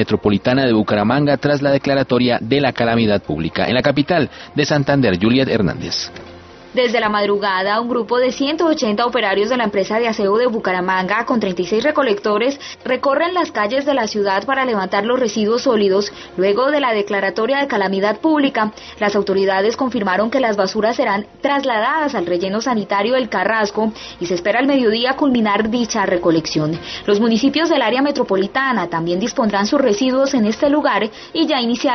metropolitana de Bucaramanga tras la declaratoria de la calamidad pública. En la capital de Santander, Juliet Hernández. Desde la madrugada, un grupo de 180 operarios de la empresa de aseo de Bucaramanga, con 36 recolectores, recorren las calles de la ciudad para levantar los residuos sólidos luego de la declaratoria de calamidad pública. Las autoridades confirmaron que las basuras serán trasladadas al relleno sanitario del Carrasco y se espera al mediodía culminar dicha recolección. Los municipios del área metropolitana también dispondrán sus residuos en este lugar y ya iniciaron